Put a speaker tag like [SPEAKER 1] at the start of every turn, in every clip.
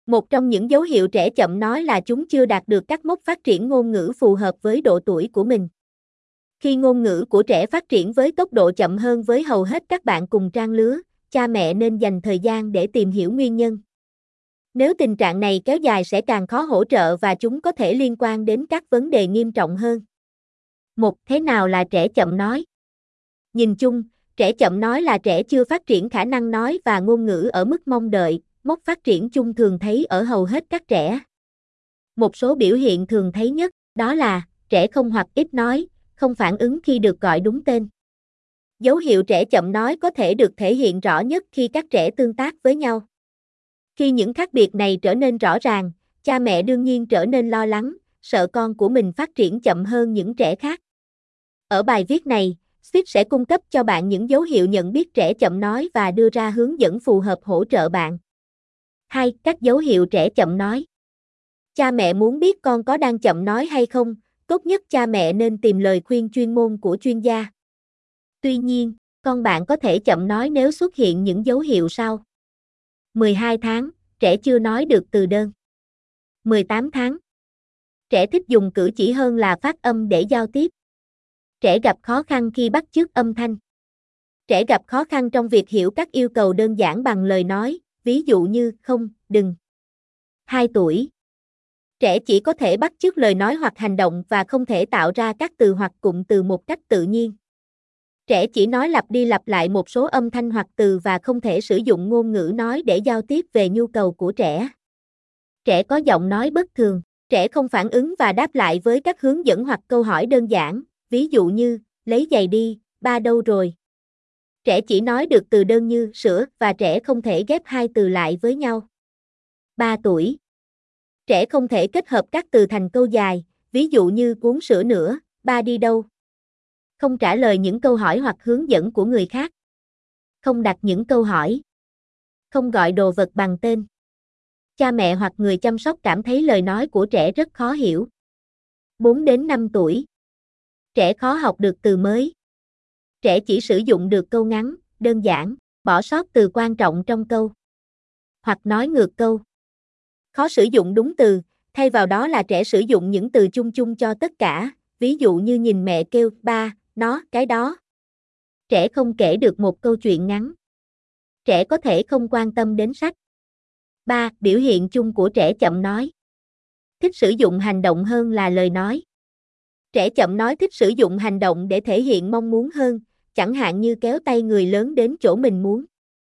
[SPEAKER 1] Một trong những dấu hiệu trẻ chậm nói là chúng chưa đạt được các mốc phát triển ngôn ngữ phù hợp với độ tuổi của mình. Khi ngôn ngữ của trẻ phát triển với tốc độ chậm hơn với hầu hết các bạn cùng trang lứa, cha mẹ nên dành thời gian để tìm hiểu nguyên nhân. Nếu tình trạng này kéo dài sẽ càng khó hỗ trợ và chúng có thể liên quan đến các vấn đề nghiêm trọng hơn. Thế nào là trẻ chậm nói? Nhìn chung, trẻ chậm nói là trẻ chưa phát triển khả năng nói và ngôn ngữ ở mức mong đợi, mốc phát triển chung thường thấy ở hầu hết các trẻ. Một số biểu hiện thường thấy nhất, đó là trẻ không hoặc ít nói, không phản ứng khi được gọi đúng tên. Dấu hiệu trẻ chậm nói có thể được thể hiện rõ nhất khi các trẻ tương tác với nhau. Khi những khác biệt này trở nên rõ ràng, cha mẹ đương nhiên trở nên lo lắng, sợ con của mình phát triển chậm hơn những trẻ khác. Ở bài viết này, Swift sẽ cung cấp cho bạn những dấu hiệu nhận biết trẻ chậm nói và đưa ra hướng dẫn phù hợp hỗ trợ bạn. 2. Các dấu hiệu trẻ chậm nói. Cha mẹ muốn biết con có đang chậm nói hay không, tốt nhất cha mẹ nên tìm lời khuyên chuyên môn của chuyên gia. Tuy nhiên, con bạn có thể chậm nói nếu xuất hiện những dấu hiệu sau. 12 tháng, trẻ chưa nói được từ đơn. 18 tháng. Trẻ thích dùng cử chỉ hơn là phát âm để giao tiếp. Trẻ gặp khó khăn khi bắt chước âm thanh. Trẻ gặp khó khăn trong việc hiểu các yêu cầu đơn giản bằng lời nói, ví dụ như không, đừng. 2 tuổi. Trẻ chỉ có thể bắt chước lời nói hoặc hành động và không thể tạo ra các từ hoặc cụm từ một cách tự nhiên. Trẻ chỉ nói lặp đi lặp lại một số âm thanh hoặc từ và không thể sử dụng ngôn ngữ nói để giao tiếp về nhu cầu của trẻ. Trẻ có giọng nói bất thường. Trẻ không phản ứng và đáp lại với các hướng dẫn hoặc câu hỏi đơn giản, ví dụ như, lấy giày đi, ba đâu rồi. Trẻ chỉ nói được từ đơn như sữa và trẻ không thể ghép hai từ lại với nhau. 3 tuổi. Trẻ không thể kết hợp các từ thành câu dài, ví dụ như uống sữa nữa, ba đi đâu. Không trả lời những câu hỏi hoặc hướng dẫn của người khác. Không đặt những câu hỏi. Không gọi đồ vật bằng tên. Cha mẹ hoặc người chăm sóc cảm thấy lời nói của trẻ rất khó hiểu. 4 đến 5 tuổi. Trẻ khó học được từ mới. Trẻ chỉ sử dụng được câu ngắn, đơn giản, bỏ sót từ quan trọng trong câu. Hoặc nói ngược câu. Khó sử dụng đúng từ, thay vào đó là trẻ sử dụng những từ chung chung cho tất cả, ví dụ như nhìn mẹ kêu, ba, nó, cái đó. Trẻ không kể được một câu chuyện ngắn. Trẻ có thể không quan tâm đến sách. 3. Biểu hiện chung của trẻ chậm nói. Thích sử dụng hành động hơn là lời nói. Trẻ chậm nói thích sử dụng hành động để thể hiện mong muốn hơn, chẳng hạn như kéo tay người lớn đến chỗ mình muốn.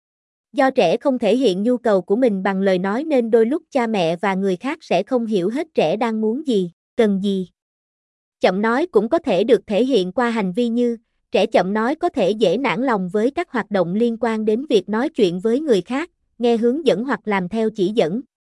[SPEAKER 1] Do trẻ không thể hiện nhu cầu của mình bằng lời nói nên đôi lúc cha mẹ và người khác sẽ không hiểu hết trẻ đang muốn gì, cần gì. Chậm nói cũng có thể được thể hiện qua hành vi như, trẻ chậm nói có thể dễ nản lòng với các hoạt động liên quan đến việc nói chuyện với người khác, nghe hướng dẫn hoặc làm theo chỉ dẫn.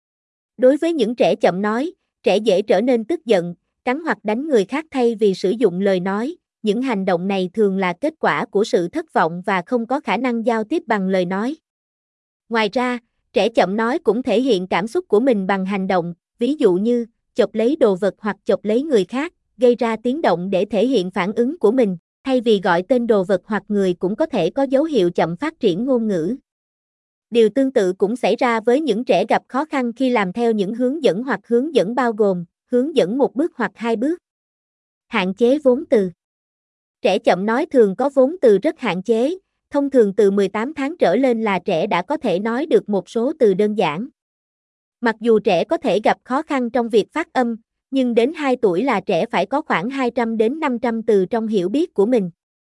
[SPEAKER 1] Đối với những trẻ chậm nói, trẻ dễ trở nên tức giận, cắn hoặc đánh người khác thay vì sử dụng lời nói. Những hành động này thường là kết quả của sự thất vọng và không có khả năng giao tiếp bằng lời nói. Ngoài ra, trẻ chậm nói cũng thể hiện cảm xúc của mình bằng hành động, ví dụ như chộp lấy đồ vật hoặc chộp lấy người khác, gây ra tiếng động để thể hiện phản ứng của mình, thay vì gọi tên đồ vật hoặc người cũng có thể có dấu hiệu chậm phát triển ngôn ngữ. Điều tương tự cũng xảy ra với những trẻ gặp khó khăn khi làm theo những hướng dẫn hoặc hướng dẫn bao gồm, hướng dẫn một bước hoặc hai bước. Hạn chế vốn từ. Trẻ chậm nói thường có vốn từ rất hạn chế, thông thường từ 18 tháng trở lên là trẻ đã có thể nói được một số từ đơn giản. Mặc dù trẻ có thể gặp khó khăn trong việc phát âm, nhưng đến 2 tuổi là trẻ phải có khoảng 200 đến 500 từ trong hiểu biết của mình.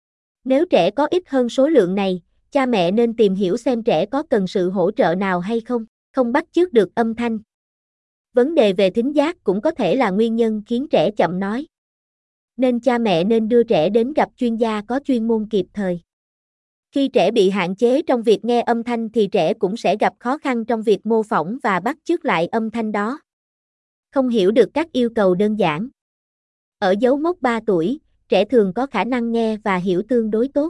[SPEAKER 1] Nếu trẻ có ít hơn số lượng này, cha mẹ nên tìm hiểu xem trẻ có cần sự hỗ trợ nào hay không, không bắt chước được âm thanh. Vấn đề về thính giác cũng có thể là nguyên nhân khiến trẻ chậm nói. Nên cha mẹ nên đưa trẻ đến gặp chuyên gia có chuyên môn kịp thời. Khi trẻ bị hạn chế trong việc nghe âm thanh thì trẻ cũng sẽ gặp khó khăn trong việc mô phỏng và bắt chước lại âm thanh đó. Không hiểu được các yêu cầu đơn giản. Ở dấu mốc 3 tuổi, trẻ thường có khả năng nghe và hiểu tương đối tốt.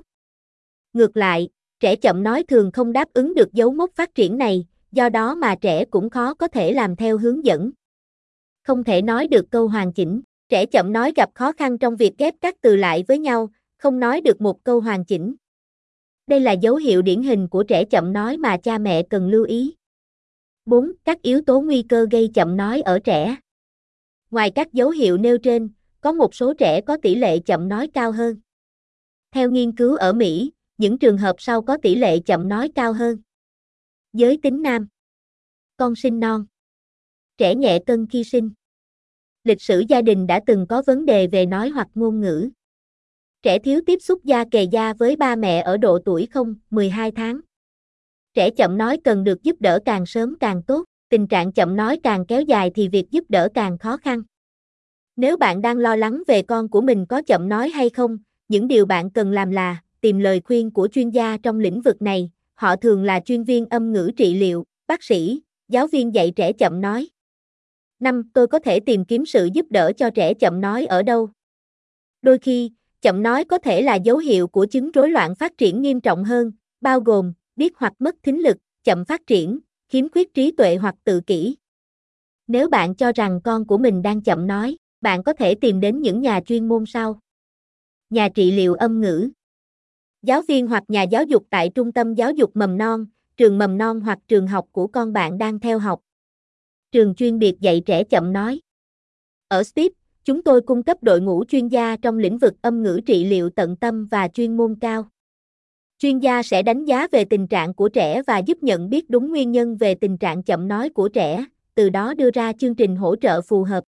[SPEAKER 1] Ngược lại, trẻ chậm nói thường không đáp ứng được dấu mốc phát triển này, do đó mà trẻ cũng khó có thể làm theo hướng dẫn. Không thể nói được câu hoàn chỉnh, trẻ chậm nói gặp khó khăn trong việc ghép các từ lại với nhau, không nói được một câu hoàn chỉnh. Đây là dấu hiệu điển hình của trẻ chậm nói mà cha mẹ cần lưu ý. 4. Các yếu tố nguy cơ gây chậm nói ở trẻ. Ngoài các dấu hiệu nêu trên, có một số trẻ có tỷ lệ chậm nói cao hơn. Theo nghiên cứu ở Mỹ, những trường hợp sau có tỷ lệ chậm nói cao hơn. Giới tính nam. Con sinh non. Trẻ nhẹ cân khi sinh. Lịch sử gia đình đã từng có vấn đề về nói hoặc ngôn ngữ. Trẻ thiếu tiếp xúc da kề da với ba mẹ ở độ tuổi 0-12 tháng. Trẻ chậm nói cần được giúp đỡ càng sớm càng tốt, tình trạng chậm nói càng kéo dài thì việc giúp đỡ càng khó khăn. Nếu bạn đang lo lắng về con của mình có chậm nói hay không, những điều bạn cần làm là tìm lời khuyên của chuyên gia trong lĩnh vực này, họ thường là chuyên viên âm ngữ trị liệu, bác sĩ, giáo viên dạy trẻ chậm nói. 5. Tôi có thể tìm kiếm sự giúp đỡ cho trẻ chậm nói ở đâu? Đôi khi, chậm nói có thể là dấu hiệu của chứng rối loạn phát triển nghiêm trọng hơn, bao gồm điếc hoặc mất thính lực, chậm phát triển, khiếm khuyết trí tuệ hoặc tự kỷ. Nếu bạn cho rằng con của mình đang chậm nói, bạn có thể tìm đến những nhà chuyên môn sau. Nhà trị liệu âm ngữ. Giáo viên hoặc nhà giáo dục tại trung tâm giáo dục mầm non, trường mầm non hoặc trường học của con bạn đang theo học. Trường chuyên biệt dạy trẻ chậm nói. Ở SPIP, chúng tôi cung cấp đội ngũ chuyên gia trong lĩnh vực âm ngữ trị liệu tận tâm và chuyên môn cao. Chuyên gia sẽ đánh giá về tình trạng của trẻ và giúp nhận biết đúng nguyên nhân về tình trạng chậm nói của trẻ, từ đó đưa ra chương trình hỗ trợ phù hợp.